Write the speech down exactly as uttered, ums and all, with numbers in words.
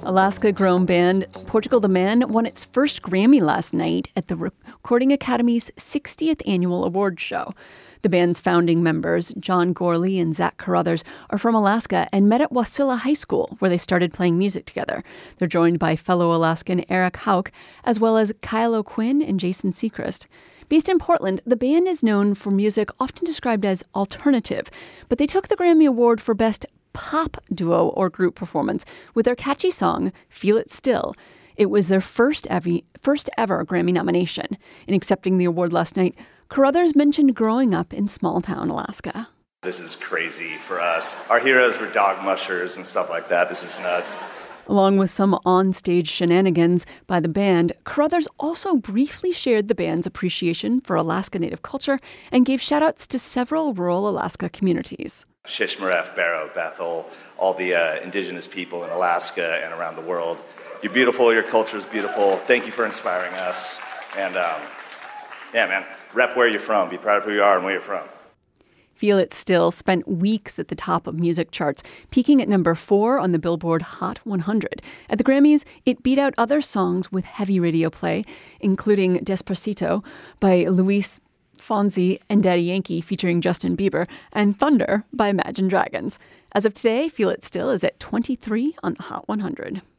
Alaska-grown band Portugal the Man won its first Grammy last night at the Recording Academy's sixtieth Annual Awards Show. The band's founding members, John Gorley and Zach Carruthers, are from Alaska and met at Wasilla High School, where they started playing music together. They're joined by fellow Alaskan Eric Hauk, as well as Kyle O'Quinn and Jason Seacrest. Based in Portland, the band is known for music often described as alternative, but they took the Grammy Award for Best Pop Duo or Group Performance with their catchy song, Feel It Still. It was their first ever, first ever Grammy nomination. In accepting the award last night, Carruthers mentioned growing up in small-town Alaska. This is crazy for us. Our heroes were dog mushers and stuff like that. This is nuts. Along with some on-stage shenanigans by the band, Carruthers also briefly shared the band's appreciation for Alaska Native culture and gave shout-outs to several rural Alaska communities. Shishmaref, Barrow, Bethel, all the uh, indigenous people in Alaska and around the world. You're beautiful. Your culture is beautiful. Thank you for inspiring us. And um, yeah, man, rep where you're from. Be proud of who you are and where you're from. Feel It Still spent weeks at the top of music charts, peaking at number four on the Billboard Hot one hundred. At the Grammys, it beat out other songs with heavy radio play, including Despacito by Luis Fonsi and Daddy Yankee featuring Justin Bieber, and Thunder by Imagine Dragons. As of today, Feel It Still is at twenty-three on the Hot one hundred.